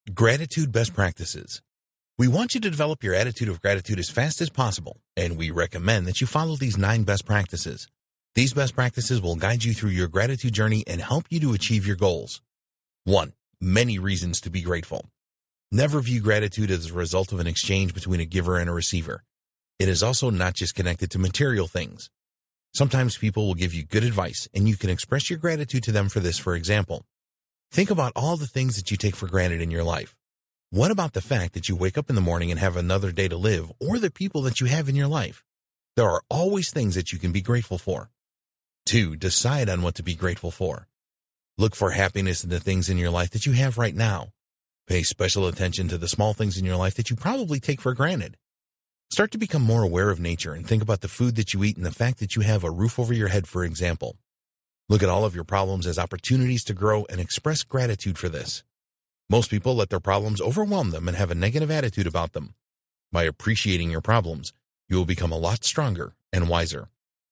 Gratitude best practices. We want you to develop your attitude of gratitude as fast as possible, and we recommend that you follow these 9 best practices. These best practices will guide you through your gratitude journey and help you to achieve your goals. 1. Many reasons to be grateful. Never view gratitude as a result of an exchange between a giver and a receiver. It is also not just connected to material things. Sometimes people will give you good advice, and you can express your gratitude to them for this. For example, think about all the things that you take for granted in your life. What about the fact that you wake up in the morning and have another day to live, or the people that you have in your life? There are always things that you can be grateful for. 2. Decide on what to be grateful for. Look for happiness in the things in your life that you have right now. Pay special attention to the small things in your life that you probably take for granted. Start to become more aware of nature and think about the food that you eat and the fact that you have a roof over your head, for example. Look at all of your problems as opportunities to grow and express gratitude for this. Most people let their problems overwhelm them and have a negative attitude about them. By appreciating your problems, you will become a lot stronger and wiser.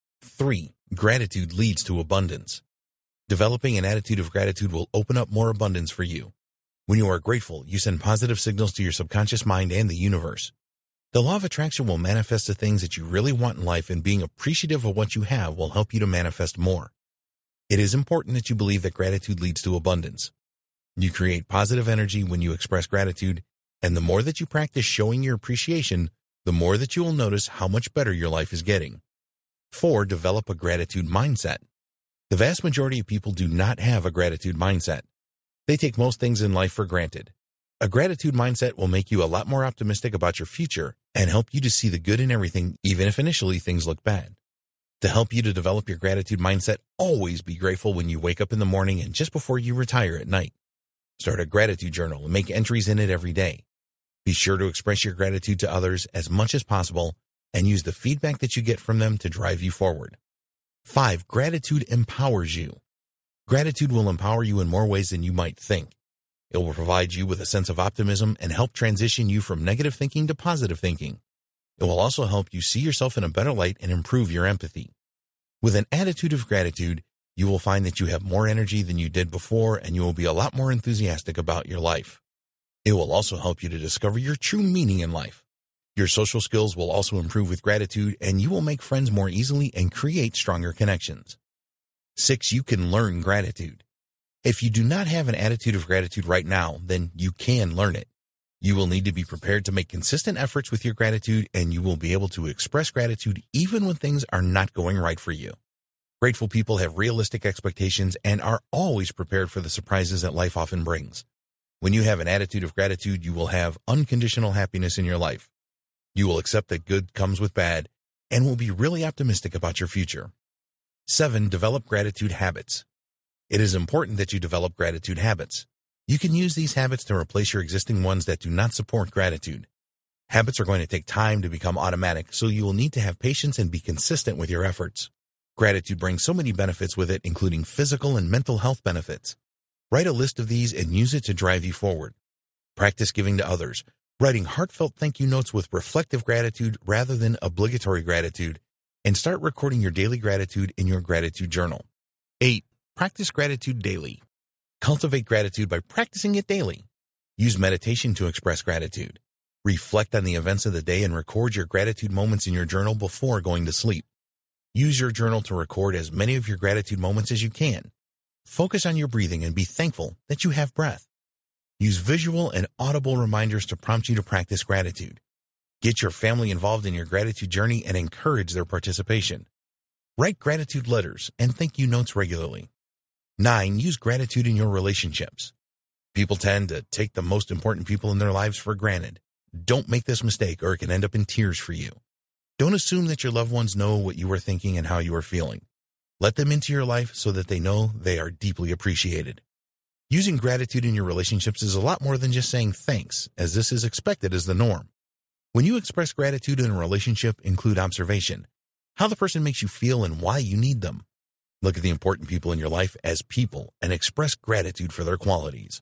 3. Gratitude leads to abundance. Developing an attitude of gratitude will open up more abundance for you. When you are grateful, you send positive signals to your subconscious mind and the universe. The law of attraction will manifest the things that you really want in life, and being appreciative of what you have will help you to manifest more. It is important that you believe that gratitude leads to abundance. You create positive energy when you express gratitude, and the more that you practice showing your appreciation, the more that you will notice how much better your life is getting. 4. Develop a gratitude mindset. The vast majority of people do not have a gratitude mindset. They take most things in life for granted. A gratitude mindset will make you a lot more optimistic about your future and help you to see the good in everything, even if initially things look bad. To help you to develop your gratitude mindset, always be grateful when you wake up in the morning and just before you retire at night. Start a gratitude journal and make entries in it every day. Be sure to express your gratitude to others as much as possible and use the feedback that you get from them to drive you forward. 5. Gratitude empowers you. Gratitude will empower you in more ways than you might think. It will provide you with a sense of optimism and help transition you from negative thinking to positive thinking. It will also help you see yourself in a better light and improve your empathy. With an attitude of gratitude, you will find that you have more energy than you did before, and you will be a lot more enthusiastic about your life. It will also help you to discover your true meaning in life. Your social skills will also improve with gratitude, and you will make friends more easily and create stronger connections. 6. You can learn gratitude. If you do not have an attitude of gratitude right now, then you can learn it. You will need to be prepared to make consistent efforts with your gratitude, and you will be able to express gratitude even when things are not going right for you. Grateful people have realistic expectations and are always prepared for the surprises that life often brings. When you have an attitude of gratitude, you will have unconditional happiness in your life. You will accept that good comes with bad and will be really optimistic about your future. 7. Develop gratitude habits. It is important that you develop gratitude habits. You can use these habits to replace your existing ones that do not support gratitude. Habits are going to take time to become automatic, so you will need to have patience and be consistent with your efforts. Gratitude brings so many benefits with it, including physical and mental health benefits. Write a list of these and use it to drive you forward. Practice giving to others, writing heartfelt thank you notes with reflective gratitude rather than obligatory gratitude, and start recording your daily gratitude in your gratitude journal. 8. Practice gratitude daily. Cultivate gratitude by practicing it daily. Use meditation to express gratitude. Reflect on the events of the day and record your gratitude moments in your journal before going to sleep. Use your journal to record as many of your gratitude moments as you can. Focus on your breathing and be thankful that you have breath. Use visual and audible reminders to prompt you to practice gratitude. Get your family involved in your gratitude journey and encourage their participation. Write gratitude letters and thank you notes regularly. 9. Use gratitude in your relationships. People tend to take the most important people in their lives for granted. Don't make this mistake or it can end up in tears for you. Don't assume that your loved ones know what you are thinking and how you are feeling. Let them into your life so that they know they are deeply appreciated. Using gratitude in your relationships is a lot more than just saying thanks, as this is expected as the norm. When you express gratitude in a relationship, include observation, how the person makes you feel and why you need them. Look at the important people in your life as people and express gratitude for their qualities.